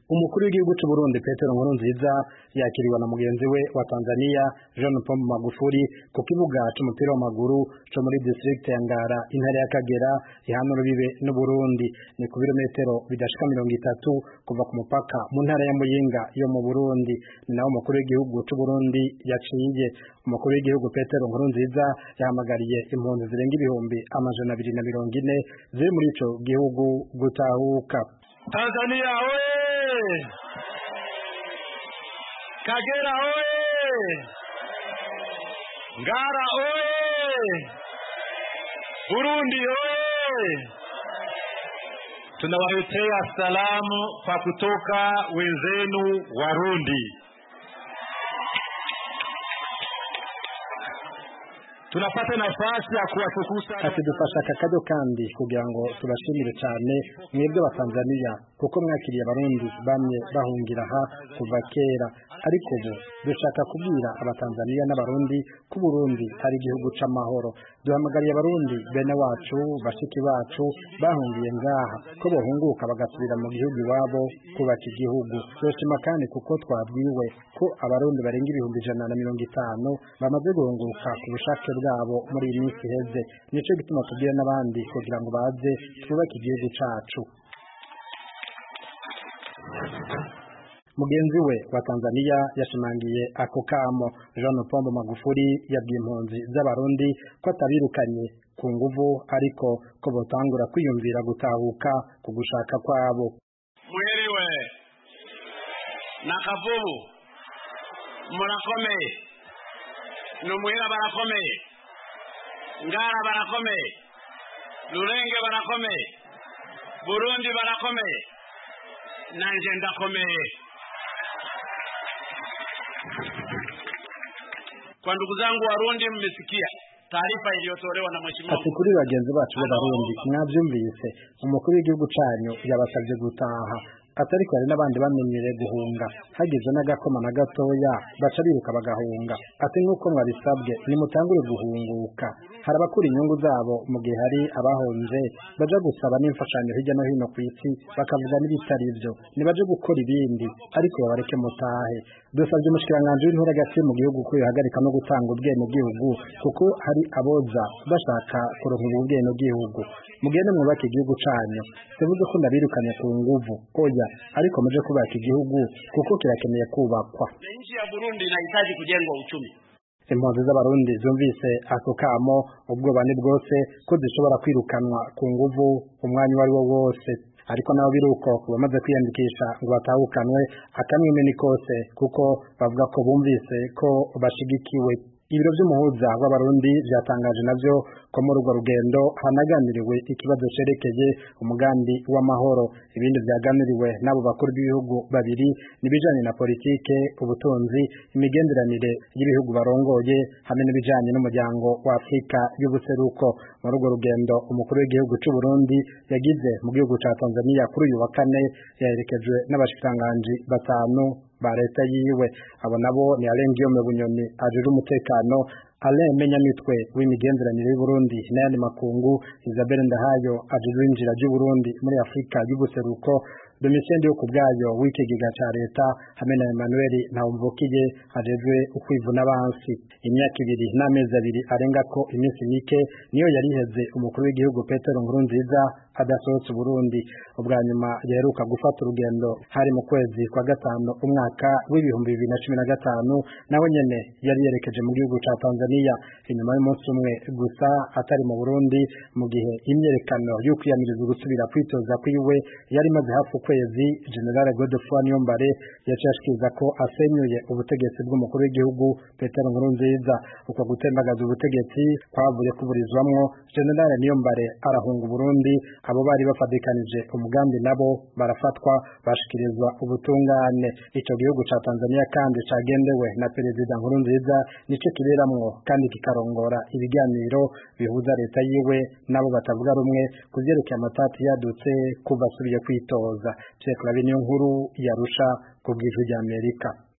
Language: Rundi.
Umukuru w'igihugu c'u Burundi Petero Nkurunziza yakiriwe na mugenzi we wa Tanzania John Pombe Magufuli ku kibuga c'umupira w'amaguru co muri district ya Ngara intara ya Kagera ihana urubibe n'u Burundi. Ni ku birometero bidashika 30 kuva ku mupaka mu ntara ya Muyinga yo mu Burundi. Naho umukuru w'igihugu c'u Burundi yaciye. Umukuru w'igihugu Petero Nkurunziza yahamagariye impunzi zirenga ibihumbi 240 ziri muri ico gihugu gutahuka. Tanzania oye! Kagera oye! Ngara oye! Burundi oye! Tunawaletea salamu kwa kutoka wenzenu Warundi. Tunapata nafasi ya kuwatukuza atidufasha kakado kandi kugira ngo tubashimire cyane mwebwe ba Tanzania kuko mwakiriye abarundi bamwe bahungira ha kuva kera, ariko ubu dushaka kubwira abatanzania n'abarundi ko Burundi ari igihugu c'amahoro. Duhamagariye abarundi bene wacu bashiki bacu bahungiye ngaha ko bohunguka bagasubira mu gihugu iwabo kubaka igihugu. Turashima kandi kuko twabwiwe ko abarundi barenga ibihumbi 150 bamaze guhunguka ku bushake bwabo muri iyi minsi iheze. Nico gituma tubwira n'abandi kugira ngo baze twubake igihugu cacu. Mugenzi we wa Tanzania yashimangiye ako kamo. John Pombe Magufuli yabwiye impunzi z'abarundi ko atabirukanye ku nguvu, ariko ko botangura kwiyumvira gutahuka ku gushaka kwabo. Mwiriwe na Kavubu murakomeye, Numuhira barakomeye, Ngara barakomeye, Rurenge barakomeye, Burundi barakomeye, nanje ndakomeye. Kwa ndugu zangu Warundi, mmesikia taarifa iliyotolewa na mheshimiwa. Ati kuri bagenzi bacu b'Abarundi, mwavyumvise umukuru w'igihugu canyu yabasavye gutaha. Atari kwari n'abandi bamenyere guhunga, hagize n'agakoma na gatoya baca biruka bagahunga. Ati nk'uko mwabisabwe nimutangure guhunguka. Hari abakura inyungu zabo mu gihe hari abahonje baja gusaba n'imfashanyo hirya no hino ku isi bakavuga n'ibitari byo, nibaje gukora ibindi, ariko babareke mutahe. Dusabye umushikiranganje w'intore hagati mu gihugu ko yohagarika no gutanga ubwenegihugu kuko hari aboza bashaka kuronka ubwenegihugu. Mugende mwubake igihugu canyu, sivuze ko ndabirukanye ku nguvu, oya, ariko muje kubaka igihugu kuko kirakeneye kubakwa. Nchi ya Burundi inahitaji kujengwa uchumi. Impunzi z'abarundi zumvise ako kamo, ubwoba ni bwose ko zishobora kwirukanwa ku nguvu umwanya wari wo wose. Ariko nabo biruko bamaze kwiyandikisha ngo batahukanwe akamwime ni kose, kuko bavuga ko bumvise ko bashigikiwe. Ibiro vy'umuhuza w'abarundi vyatangaje navyo ko muri urwo rugendo hanaganiriwe ikibazo cerekeye umugambi w'amahoro. Ibindi vyaganiriwe n'abo bakuru b'ibihugu babiri nibijanye na politike, ubutunzi, imigenderanire y'ibihugu barongoye hamwe n'ibijanye n'umuryango wa Afrika y'ubuseruko. Muri urwo rugendo umukuru w'igihugu c'u Burundi yagize mu gihugu ca Tanzania kuri uyu wa kane yaherekejwe n'abashikiranganji batanu ba leta yiwe. Abo nabo ni Alain Guillaume Bunyoni ajejwe umutekano, Alain Menyamitwe w'imigenderanire y'u Burundi n'ayandi makungu, Isabelle Ndahayo ajejwe injira ry'u Burundi muri Afrika y'ubuseruko, Domitien Ndiyokubwayo w'ikigega ca leta hamwe na Emmanuel Ntawumvukiye ajejwe ukwivuna abansi. Imyaka 2 n'amezi 2 arenga ko iminsi mike niyo yari iheze umukuru w'igihugu Petero Nkurunziza adasohotse Burundi. Ubwa nyuma yaheruka gufata urugendo hari mu kwezi kwa gatanu umwaka w'ibihumbi 2015, nawe nyene yari yerekeje mu gihugu ca Tanzania inyuma y'umunsi umwe gusa atari mu Burundi, mu gihe imyerekano yo kwiyamiriza gusubira kwitoza kwiwe yari maze hafi kwezi. General Godefroid Niyombare yaciye ashikiriza ko asenyuye ubutegetsi bw'umukuru w'igihugu Petero Nkurunziza. Uko gutembagaza ubutegetsi kwavuye kuburizwamwo, General Niyombare arahunga Burundi. Abo bari bafadikanije umugambi nabo barafatwa bashikirizwa ubutungane. Ico gihugu ca Tanzania kandi cagendewe na Perezida Nkurunziza nico kiberamwo kandi kikarongora ibiganiro bihuza leta yiwe nabo batavuga rumwe kuvyerekeye amatati yadutse kuva asubiye kwitoza. Pierre Claver Niyonkuru yarusha ku bw'ijwi ry'Amerika.